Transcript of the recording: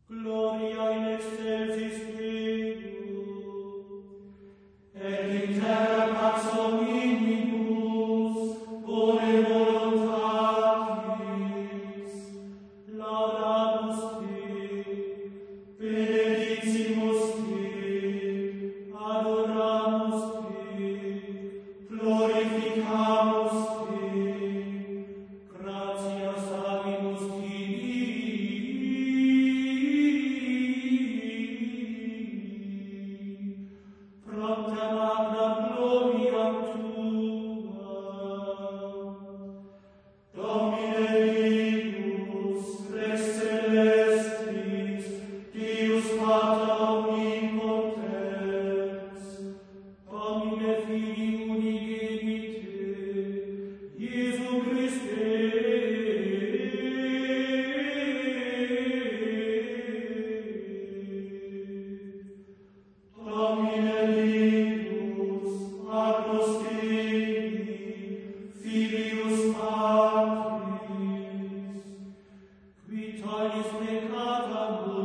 Gloria in excelsis Deo, et in terra pax omnibus, bone voluntatis, laudamus te, benedicimus te, adoramus te, glorificamus te, gratias habimus tibi, propter magnam gloriam tua. Domine Deus, Rex Celestis, Deus Pater omnipotens, Domine Filii unigenite, Iesu Christe, Domine Deus, Agnus Dei, Filius Patris, qui tollis peccata